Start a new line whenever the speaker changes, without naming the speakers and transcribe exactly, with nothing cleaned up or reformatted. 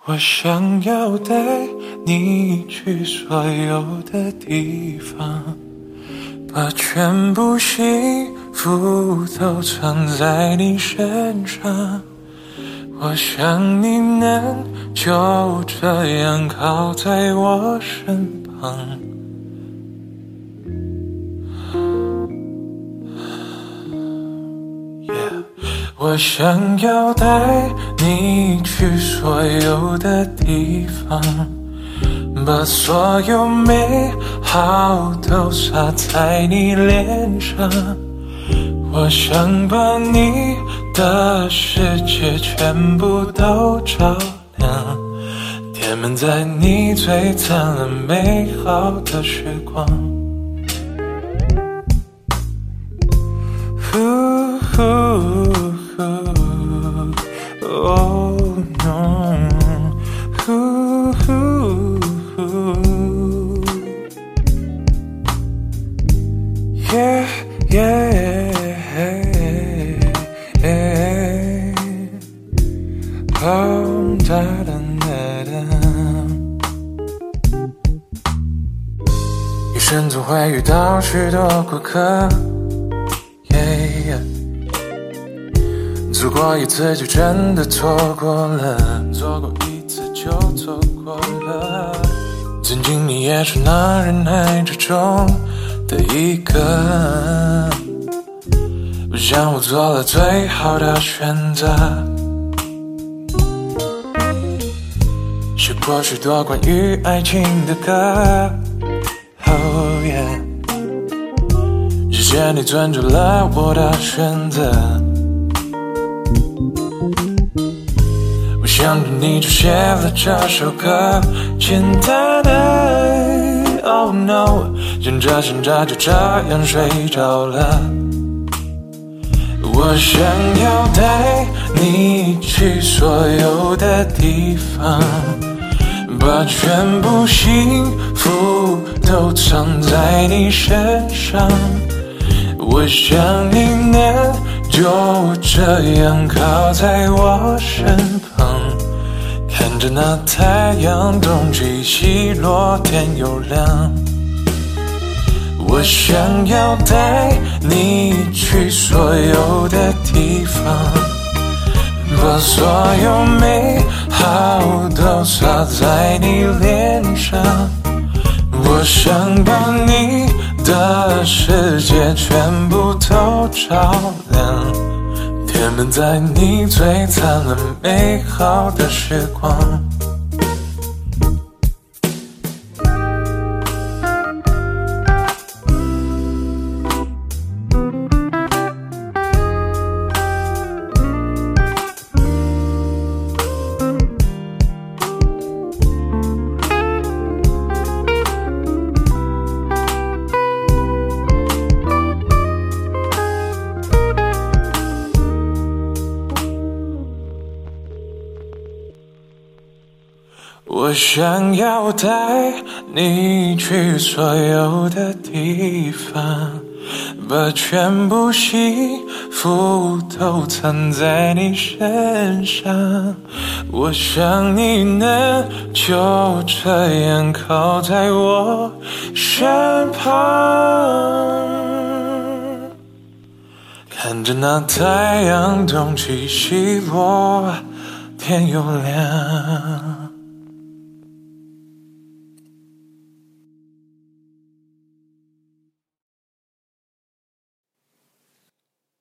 我想要带你去所有的地方，把全部幸福都藏在你身上。我想你能就这样靠在我身旁。Yeah. 我想要带你去所有的地方，把所有美好都洒在你脸上。我想把你的世界全部都照亮，填满在你最灿烂美好的时光。呼呼Oh no, ooh, ooh, ooh. Yeah, yeah, oh, da da da da. 一生总会遇到许多过客。Yeah, yeah.错过一次就真的错过了，错过一次就错过了。曾经你也是那人海之中的一个，我想我做了最好的选择。写过许多关于爱情的歌 Oh yeah， 谢谢你尊重了我的选择。想着你就写了这首歌，简单的 Oh no， 想着想着就这样睡着了。我想要带你去所有的地方，把全部幸福都藏在你身上。我想你能就这样靠在我身旁，看着那太阳东起西落，天又亮。我想要带你去所有的地方，把所有美好都洒在你脸上。我想把你的世界全部都照亮，填满在你最灿烂美好的时光。我想要带你去所有的地方，把全部幸福都藏在你身上。我想你能就这样靠在我身旁，看着那太阳东起西落，天又亮。